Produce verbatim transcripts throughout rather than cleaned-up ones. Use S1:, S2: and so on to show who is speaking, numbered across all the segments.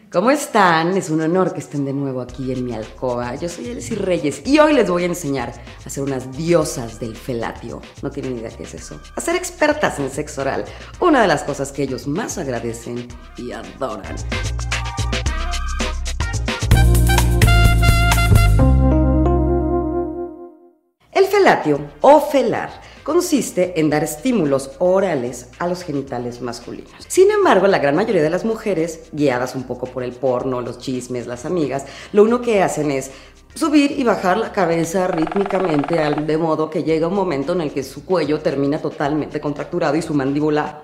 S1: ¿Cómo están? Es un honor que estén de nuevo aquí en mi alcoba. Yo soy Elsie Reyes y hoy les voy a enseñar a ser unas diosas del felatio. No tienen idea qué es eso. A ser expertas en sexo oral. Una de las cosas que ellos más agradecen y adoran. El felatio o felar consiste en dar estímulos orales a los genitales masculinos. Sin embargo, la gran mayoría de las mujeres, guiadas un poco por el porno, los chismes, las amigas, lo único que hacen es subir y bajar la cabeza rítmicamente, de modo que llega un momento en el que su cuello termina totalmente contracturado y su mandíbula...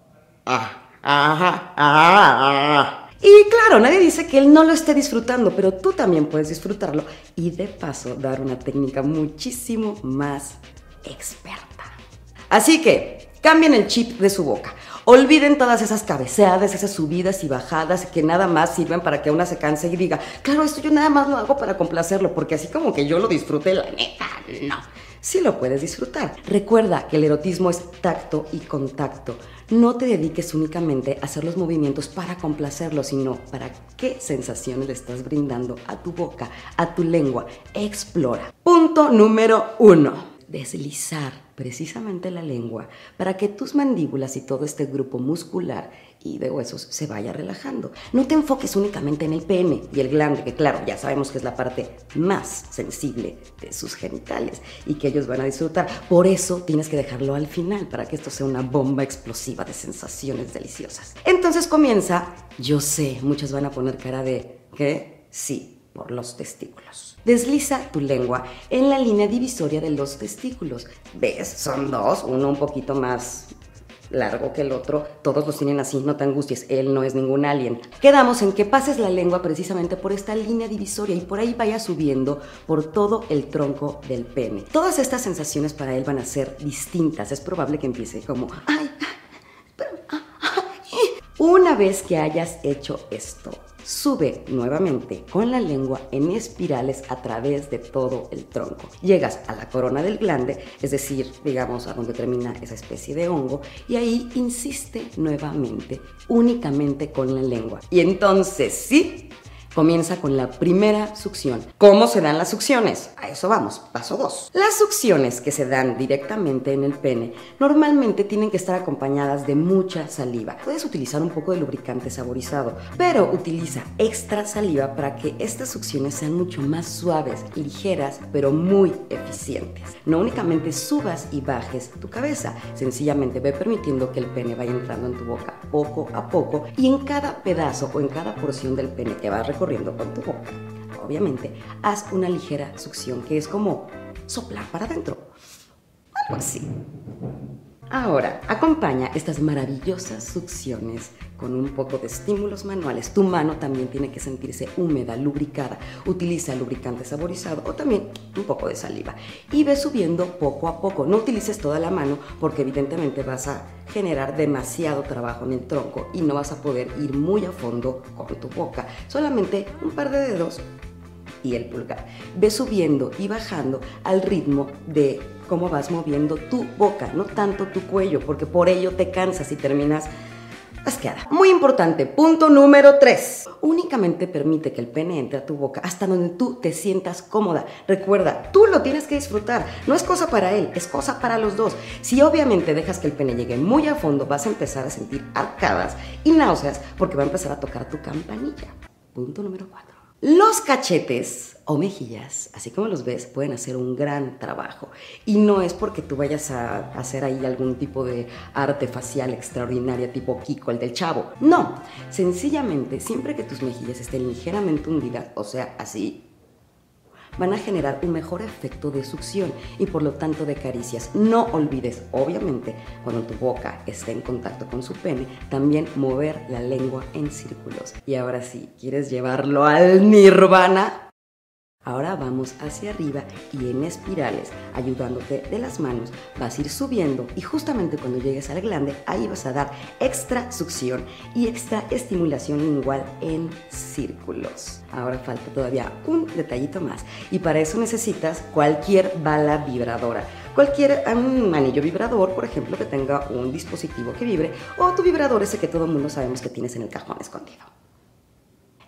S1: Ah, ajá, ah, ah. Y claro, nadie dice que él no lo esté disfrutando, pero tú también puedes disfrutarlo y de paso dar una técnica muchísimo más experta. Así que cambien el chip de su boca. Olviden todas esas cabeceadas, esas subidas y bajadas que nada más sirven para que una se canse y diga, claro, esto yo nada más lo hago para complacerlo, porque así como que yo lo disfruté, la neta, no. Sí lo puedes disfrutar. Recuerda que el erotismo es tacto y contacto. No te dediques únicamente a hacer los movimientos para complacerlo, sino para qué sensaciones le estás brindando a tu boca, a tu lengua. Explora. Punto número uno. Deslizar precisamente la lengua para que tus mandíbulas y todo este grupo muscular y de huesos se vaya relajando. No te enfoques únicamente en el pene y el glande, que claro, ya sabemos que es la parte más sensible de sus genitales y que ellos van a disfrutar. Por eso tienes que dejarlo al final para que esto sea una bomba explosiva de sensaciones deliciosas. Entonces comienza, yo sé, muchos van a poner cara de ¿qué? Sí, por los testículos. Desliza tu lengua en la línea divisoria de los testículos. ¿Ves? Son dos, uno un poquito más largo que el otro. Todos los tienen así, no te angusties, él no es ningún alien. Quedamos en que pases la lengua precisamente por esta línea divisoria y por ahí vaya subiendo por todo el tronco del pene. Todas estas sensaciones para él van a ser distintas. Es probable que empiece como, ay, pero, ay. Una vez que hayas hecho esto, sube nuevamente con la lengua en espirales a través de todo el tronco. Llegas a la corona del glande, es decir, digamos a donde termina esa especie de hongo, y ahí insiste nuevamente, únicamente con la lengua. Y entonces sí, comienza con la primera succión. ¿Cómo se dan las succiones? A eso vamos, paso dos. Las succiones que se dan directamente en el pene normalmente tienen que estar acompañadas de mucha saliva. Puedes utilizar un poco de lubricante saborizado, pero utiliza extra saliva para que estas succiones sean mucho más suaves, ligeras, pero muy eficientes. No únicamente subas y bajes tu cabeza, sencillamente ve permitiendo que el pene vaya entrando en tu boca poco a poco y en cada pedazo o en cada porción del pene que vas recorriendo con tu boca, obviamente, haz una ligera succión que es como soplar para adentro, algo así. Ahora, acompaña estas maravillosas succiones con un poco de estímulos manuales. Tu mano también tiene que sentirse húmeda, lubricada. Utiliza lubricante saborizado o también un poco de saliva. Y ve subiendo poco a poco. No utilices toda la mano porque evidentemente vas a generar demasiado trabajo en el tronco y no vas a poder ir muy a fondo con tu boca. Solamente un par de dedos y el pulgar. Ve subiendo y bajando al ritmo de cómo vas moviendo tu boca, no tanto tu cuello, porque por ello te cansas y terminas asqueada. Muy importante, punto número tres. Únicamente permite que el pene entre a tu boca hasta donde tú te sientas cómoda. Recuerda, tú lo tienes que disfrutar. No es cosa para él, es cosa para los dos. Si obviamente dejas que el pene llegue muy a fondo, vas a empezar a sentir arcadas y náuseas porque va a empezar a tocar tu campanilla. Punto número cuatro. Los cachetes o mejillas, así como los ves, pueden hacer un gran trabajo. Y no es porque tú vayas a hacer ahí algún tipo de arte facial extraordinaria tipo Kiko, el del Chavo. No, sencillamente, siempre que tus mejillas estén ligeramente hundidas, o sea, así, van a generar un mejor efecto de succión y por lo tanto de caricias. No olvides, obviamente, cuando tu boca esté en contacto con su pene, también mover la lengua en círculos. Y ahora sí, ¿quieres llevarlo al nirvana? Ahora vamos hacia arriba y en espirales, ayudándote de las manos, vas a ir subiendo y justamente cuando llegues al glande, ahí vas a dar extra succión y extra estimulación lingual en círculos. Ahora falta todavía un detallito más y para eso necesitas cualquier bala vibradora. Cualquier um, anillo vibrador, por ejemplo, que tenga un dispositivo que vibre o tu vibrador ese que todo el mundo sabemos que tienes en el cajón escondido.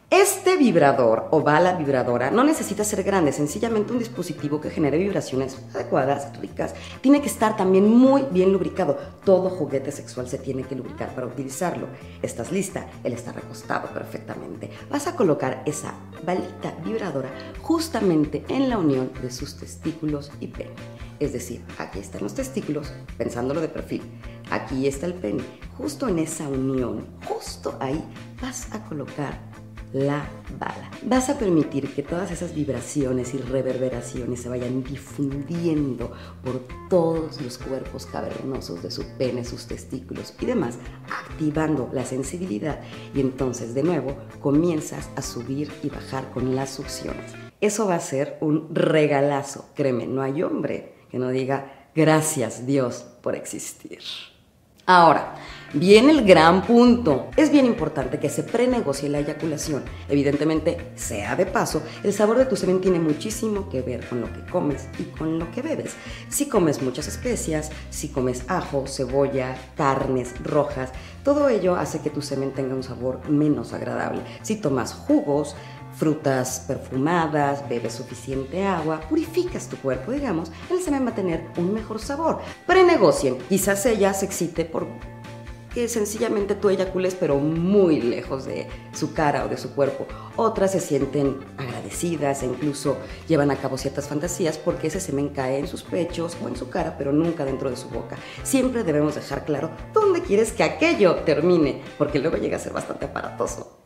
S1: Este vibrador o bala vibradora no necesita ser grande, sencillamente un dispositivo que genere vibraciones adecuadas, ricas. Tiene que estar también muy bien lubricado. Todo juguete sexual se tiene que lubricar para utilizarlo. ¿Estás lista? Él está recostado perfectamente. Vas a colocar esa balita vibradora justamente en la unión de sus testículos y pene. Es decir, aquí están los testículos, pensándolo de perfil. Aquí está el pene. Justo en esa unión, justo ahí, vas a colocar la bala. Vas a permitir que todas esas vibraciones y reverberaciones se vayan difundiendo por todos los cuerpos cavernosos de su pene, sus testículos y demás, activando la sensibilidad, y entonces de nuevo comienzas a subir y bajar con las succiones. Eso va a ser un regalazo, créeme, no hay hombre que no diga gracias Dios por existir. Ahora, viene el gran punto. Es bien importante que se prenegocie la eyaculación. Evidentemente, sea de paso, el sabor de tu semen tiene muchísimo que ver con lo que comes y con lo que bebes. Si comes muchas especias, si comes ajo, cebolla, carnes rojas, todo ello hace que tu semen tenga un sabor menos agradable. Si tomas jugos, frutas perfumadas, bebes suficiente agua, purificas tu cuerpo, digamos, el semen va a tener un mejor sabor. Prenegocien, quizás ella se excite por que sencillamente tú eyacules, pero muy lejos de su cara o de su cuerpo. Otras se sienten agradecidas e incluso llevan a cabo ciertas fantasías porque ese semen cae en sus pechos o en su cara, pero nunca dentro de su boca. Siempre debemos dejar claro dónde quieres que aquello termine, porque luego llega a ser bastante aparatoso.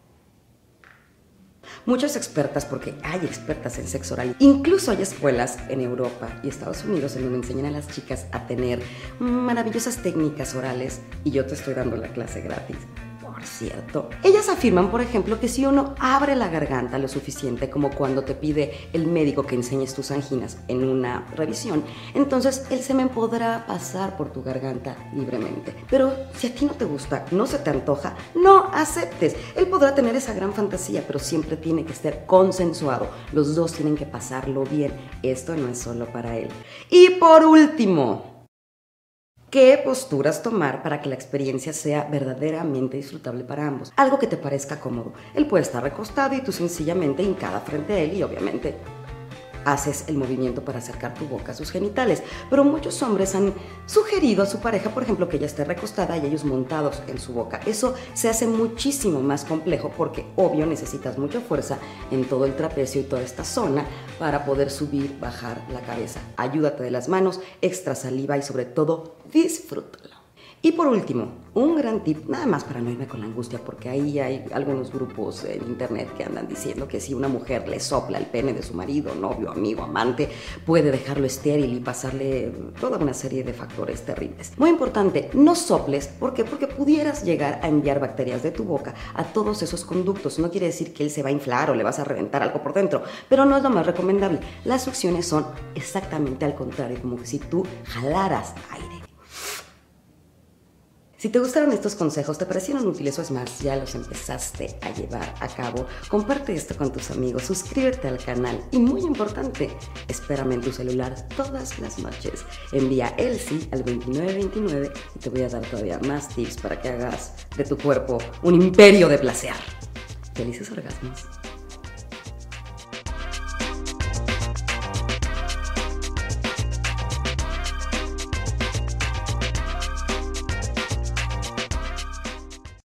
S1: Muchas expertas, porque hay expertas en sexo oral, incluso hay escuelas en Europa y Estados Unidos en donde enseñan a las chicas a tener maravillosas técnicas orales, y yo te estoy dando la clase gratis. Por cierto, ellas afirman, por ejemplo, que si uno abre la garganta lo suficiente, como cuando te pide el médico que enseñes tus anginas en una revisión, entonces el semen podrá pasar por tu garganta libremente. Pero si a ti no te gusta, no se te antoja, no aceptes. Él podrá tener esa gran fantasía, pero siempre tiene que estar consensuado. Los dos tienen que pasarlo bien. Esto no es solo para él. Y por último, ¿qué posturas tomar para que la experiencia sea verdaderamente disfrutable para ambos? Algo que te parezca cómodo. Él puede estar recostado y tú sencillamente hincada frente a él y obviamente haces el movimiento para acercar tu boca a sus genitales. Pero muchos hombres han sugerido a su pareja, por ejemplo, que ella esté recostada y ellos montados en su boca. Eso se hace muchísimo más complejo porque, obvio, necesitas mucha fuerza en todo el trapecio y toda esta zona para poder subir, bajar la cabeza. Ayúdate de las manos, extra saliva y sobre todo, disfrútalo. Y por último, un gran tip, nada más para no irme con la angustia, porque ahí hay algunos grupos en internet que andan diciendo que si una mujer le sopla el pene de su marido, novio, amigo, amante, puede dejarlo estéril y pasarle toda una serie de factores terribles. Muy importante, no soples. ¿Por qué? Porque pudieras llegar a enviar bacterias de tu boca a todos esos conductos. No quiere decir que él se va a inflar o le vas a reventar algo por dentro, pero no es lo más recomendable. Las succiones son exactamente al contrario, como que si tú jalaras aire. Si te gustaron estos consejos, te parecieron útiles o es más, ya los empezaste a llevar a cabo, comparte esto con tus amigos, suscríbete al canal y, muy importante, espérame en tu celular todas las noches. Envía el sí al veintinueve veintinueve y te voy a dar todavía más tips para que hagas de tu cuerpo un imperio de placer. ¡Felices orgasmos!